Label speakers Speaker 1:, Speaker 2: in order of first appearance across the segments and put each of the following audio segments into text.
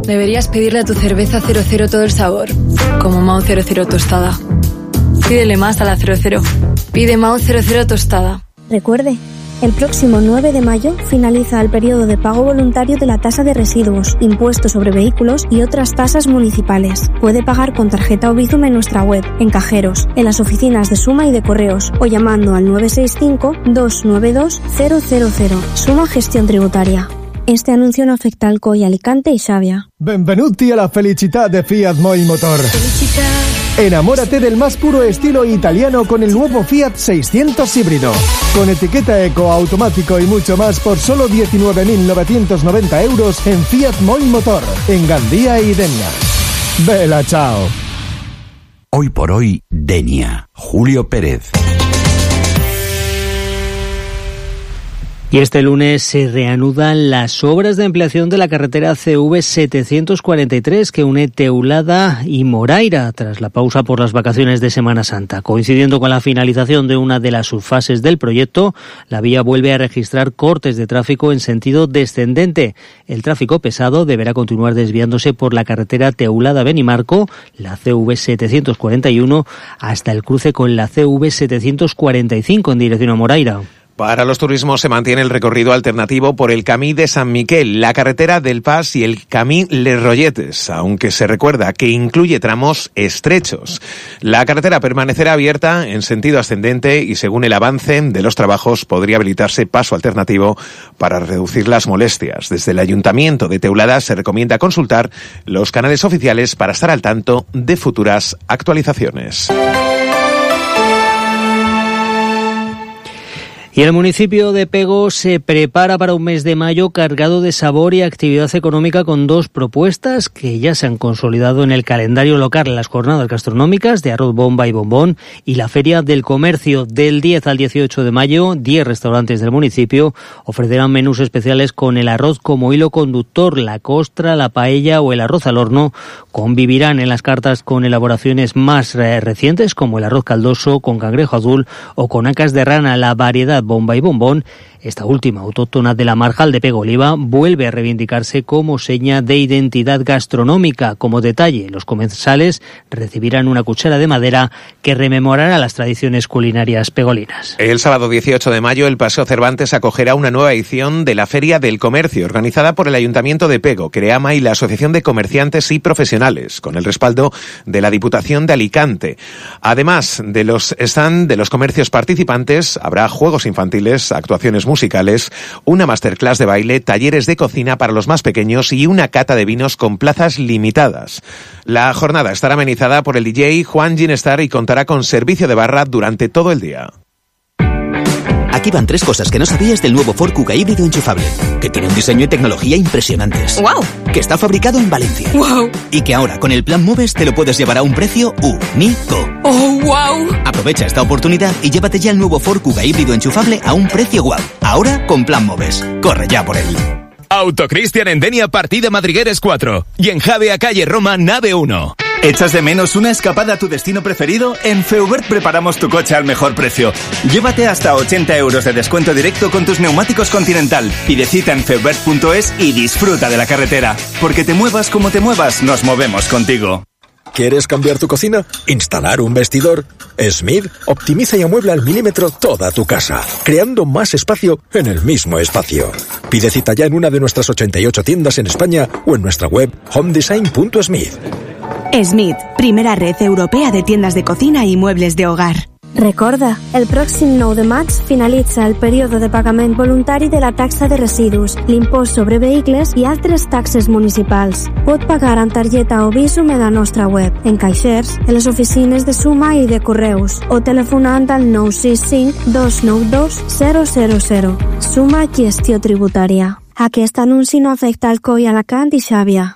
Speaker 1: Deberías pedirle a tu cerveza 00 todo el sabor, como Mao 00 tostada. Pídele más a la 00. Pide Mao 00 tostada.
Speaker 2: Recuerde, el próximo 9 de mayo finaliza el periodo de pago voluntario de la tasa de residuos, impuesto sobre vehículos y otras tasas municipales. Puede pagar con tarjeta o Bizum en nuestra web, en cajeros, en las oficinas de Suma y de Correos o llamando al 965-292-000. Suma Gestión Tributaria. Este anuncio no afecta al COI Alicante y Xàbia.
Speaker 3: Benvenuti alla felicità de Fiat Moi Motor.
Speaker 1: Felicità.
Speaker 3: Enamórate del más puro estilo italiano con el nuevo Fiat 600 híbrido. Con etiqueta eco, automático y mucho más por solo 19.990 euros en Fiat Moi Motor, en Gandía y Denia. Bella ciao.
Speaker 4: Hoy por hoy, Denia. Julio Pérez.
Speaker 5: Y este lunes se reanudan las obras de ampliación de la carretera CV 743 que une Teulada y Moraira tras la pausa por las vacaciones de Semana Santa. Coincidiendo con la finalización de una de las subfases del proyecto, la vía vuelve a registrar cortes de tráfico en sentido descendente. El tráfico pesado deberá continuar desviándose por la carretera Teulada-Benimarco, la CV 741, hasta el cruce con la CV 745 en dirección a Moraira.
Speaker 6: Para los turismos se mantiene el recorrido alternativo por el Camí de San Miquel, la carretera del Pas y el Camí Les Rolletes, aunque se recuerda que incluye tramos estrechos. La carretera permanecerá abierta en sentido ascendente y según el avance de los trabajos podría habilitarse paso alternativo para reducir las molestias. Desde el Ayuntamiento de Teulada se recomienda consultar los canales oficiales para estar al tanto de futuras actualizaciones.
Speaker 5: Y el municipio de Pego se prepara para un mes de mayo cargado de sabor y actividad económica con dos propuestas que ya se han consolidado en el calendario local: las jornadas gastronómicas de arroz bomba y bombón y la Feria del Comercio. Del 10 al 18 de mayo, 10 restaurantes del municipio ofrecerán menús especiales con el arroz como hilo conductor. La costra, la paella o el arroz al horno convivirán en las cartas con elaboraciones más recientes como el arroz caldoso con cangrejo azul o con acas de rana. La variedad bomba y bombón, esta última autóctona de la Marjal de Pego Oliva, vuelve a reivindicarse como seña de identidad gastronómica. Como detalle, los comensales recibirán una cuchara de madera que rememorará las tradiciones culinarias pegolinas.
Speaker 6: El sábado 18 de mayo, el Paseo Cervantes acogerá una nueva edición de la Feria del Comercio, organizada por el Ayuntamiento de Pego, Creama y la Asociación de Comerciantes y Profesionales, con el respaldo de la Diputación de Alicante. Además de los stand de los comercios participantes, habrá juegos infantiles, actuaciones musicales, una masterclass de baile, talleres de cocina para los más pequeños y una cata de vinos con plazas limitadas. La jornada estará amenizada por el DJ Juan Ginestar y contará con servicio de barra durante todo el día.
Speaker 7: Aquí van 3 cosas que no sabías del nuevo Ford Kuga híbrido enchufable. Que tiene un diseño y tecnología impresionantes.
Speaker 8: ¡Wow!
Speaker 7: Que está fabricado en Valencia.
Speaker 8: ¡Wow!
Speaker 7: Y que ahora con el plan Moves te lo puedes llevar a un precio único.
Speaker 8: ¡Oh, wow!
Speaker 7: Aprovecha esta oportunidad y llévate ya el nuevo Ford Kuga híbrido enchufable a un precio guau. Ahora con plan Moves. Corre ya por él.
Speaker 9: Autocristian en Denia, partida Madrigueres 4. Y en Javea, calle Roma, nave 1.
Speaker 10: ¿Echas de menos una escapada a tu destino preferido? En Feubert preparamos tu coche al mejor precio. Llévate hasta 80 euros de descuento directo con tus neumáticos Continental. Pide cita en feubert.es y disfruta de la carretera. Porque te muevas como te muevas, nos movemos contigo.
Speaker 11: ¿Quieres cambiar tu cocina? ¿Instalar un vestidor? Smith optimiza y amuebla al milímetro toda tu casa, creando más espacio en el mismo espacio. Pide cita ya en una de nuestras 88 tiendas en España o en nuestra web homedesign.smith.
Speaker 12: Smith, primera red europea de tiendas de cocina i muebles de hogar.
Speaker 2: Recorda, el pròxim 9 de maig finalitza el període de pagament voluntari de la taxa de residus, l'impost sobre vehicles i altres taxes municipals. Pot pagar amb targeta o Bizum en la nostra web, en caixers, en les oficines de Suma i de Correus, o telefonant al 965 292 000. Suma Gestió Tributària. Aquest anunci no afecta al COI Alacant i Xàbia.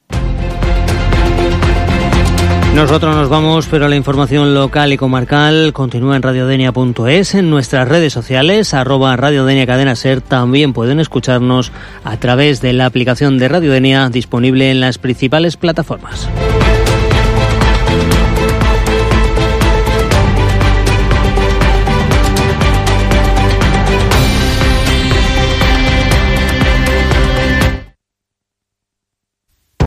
Speaker 5: Nosotros nos vamos, pero la información local y comarcal continúa en radiodenia.es, en nuestras redes sociales, @radiodenia cadena ser. También pueden escucharnos a través de la aplicación de Radio Denia disponible en las principales plataformas.